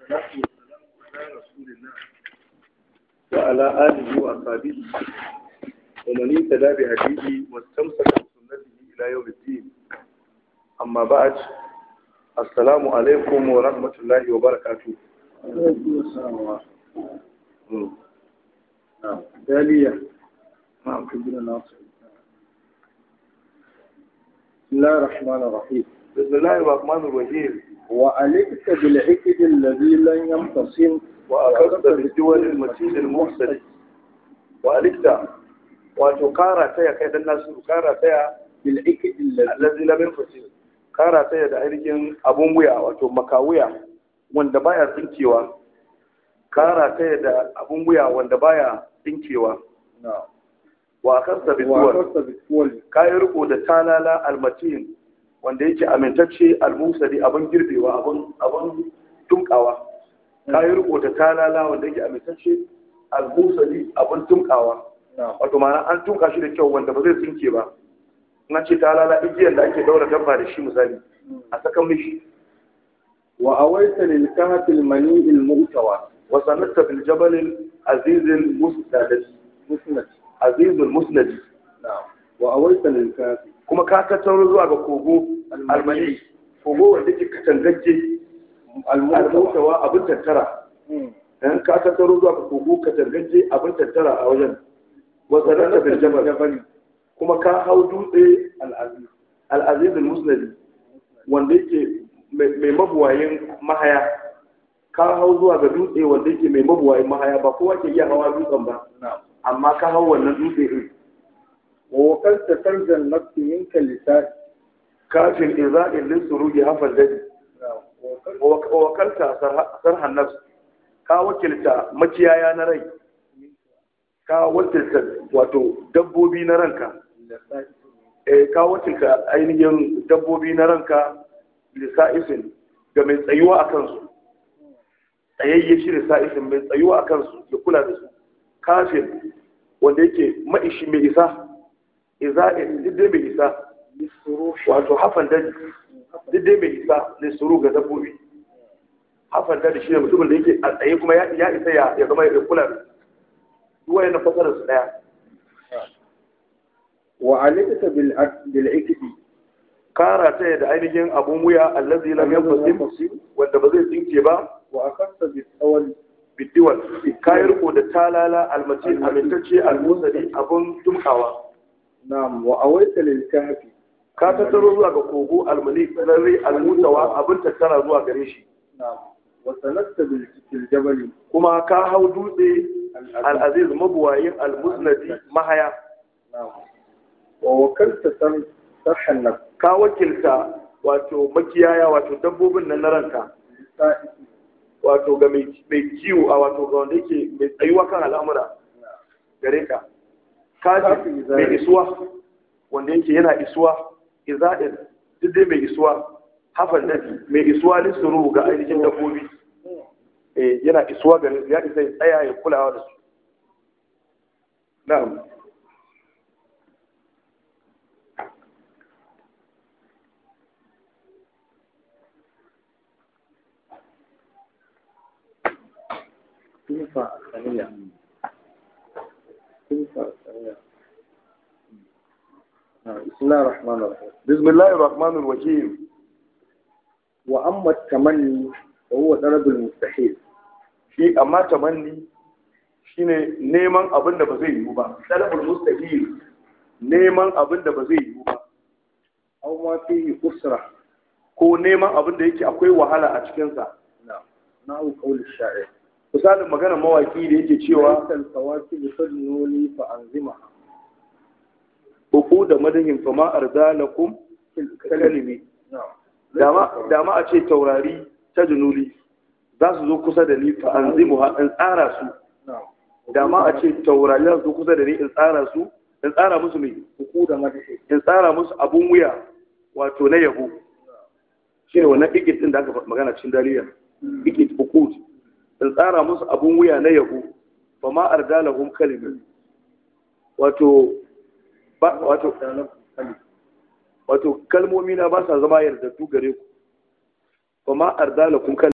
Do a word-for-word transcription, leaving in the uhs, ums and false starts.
والصلاة والسلام على رسول الله وعلى آله وأصحابه ومن اهتدى بهديه واستمسك بسنته إلى يوم الدين. أما بعد، السلام عليكم ورحمة الله وبركاته. وعليكم السلام ورحمة الله. نعم. دالية. نعم. كبير ناصر. بسم الله الرحمن الرحيم. بسم الله الرحمن الرحيم. وعليك بالعقد الذي لن ينفصل وأخذت بالدول المتين المحسن. وعليك wato kara taya kai dan nasu kara taya bil ikid allazi lam yanfasil, kara taya da ainihin abun wuya wato makawuya wanda baya tsinkewa, kara taya da abun wuya wanda baya tsinkewa. na'am wa akasta bituwal kai riko da talala almatin wanda yake amintacce almusadi abun girbewa abun abun tunkawa. kai riko da talala wanda yake amintacce almusadi abun tunkawa. wato ma'ana an tuka shi da kyau wanda ba zai tsinke ba. na ce ta lala igiyar da ake daura dabba da shi misali a sakan mishi. wa awaita lil kahfi al mani al mu'tawa wa sanatta bil jabal al aziz al musnad musnad aziz al musnad. na'am wa awaita lil kahfi kuma ka tattauro zuwa ga kogo al mani, kogo wanda yake katangacce al mu'tawa abin tattara. dan ka tattauro zuwa ga kogo katangacce abin tattara a wajen. wasananta bil jabal kuma ka hau dutse al-aziz al-aziz al-musnad wanda yake mai mabuwayin mahaya. ka hau zuwa ga dutse wanda yake mai mabuwayin mahaya, ba kowa ke iya hawa dutsen ba amma ka hau wannan dutse din. wa wakalta tarjan nafsi minka lisan kafin iza'il lisurugi hafal dadi. wa wakalta sarhan nafs, ka wakilta makiyaya na rai, ka wakilta wato dabbobi na ranka. eh ka wakilta ainihin dabbobi na ranka lissa'isin ga mai tsayuwa a kansu. tsayayye shi lissa'isin mai tsayuwa a kansu ya kula da su. kafin wanda yake maishi mai isa, iza'in diddai mai isa, wato hafan daji diddai mai isa lissuru ga dabbobi. hafan daji shi ne mutumin da yake a tsaye kuma ya isa ya zama ya kula da su. duwaye na fasarar su daya. wa alikata bil ikidi, kara ta da ainihin abun wuya allazi lam yanfasim wanda ba zai tsinke ba. wa akasta bi tsawal bidiwal kai riko da talala almatin amintacce almusadi abun tumkawa. na'am wa awaita lil kahfi, ka tattaro zuwa ga kogo almalik zarri almutawa abun tattara zuwa gare shi. na'am wa sanatta bil jabal kuma ka hau dutse al'aziz mabuwayin al-musnadi mahaya. wa wakalta sarhan nan, ka wakilta wato makiyaya wato dabbobin nan na ranka, wato ga mai kiwo a wato ga wanda yake mai tsayuwa kan al'amura gare ka. kaji mai isuwa wanda yake yana isuwa iza'il duk dai mai isuwa hafan nabi mai isuwa lissuru ga ainihin dabbobi. eh yana isuwa gare ya isa ya tsaya ya kulawa da su. na'am tunfa saniya tunfa saniya. bismillahir rahmanir rahim. bismillahir rahmanir rahim. wa amma tamanni wa huwa darabul mustahil, shi amma tamanni shine neman abin da ba zai yiwu ba. talabul mustahil neman abin da ba zai yiwu ba. aw ma fihi usra, ko neman abin da yake akwai wahala a cikin sa. na'am na'u qawl ash-sha'ir, misalin maganar mawaki da yake cewa kal fawati fadnuni fa anzimaha uku da madahin fama arzalakum kalimi. dama dama a ce taurari ta junuli za su zo kusa da ni fa anzimuha in tsara su. da ma a ce taurari za su zo kusa da ni in tsara su, in tsara musu mai uku da madahi, in tsara musu abun wuya wato na yabo. shi ne wannan ikit din da aka magana cikin daliya. ikit uku in tsara musu abun wuya na yabo fa ma ardalahum kalimin, wato ba wato wato kalmomi na ba sa zama yardaddu gare ku. fa ma ardalakum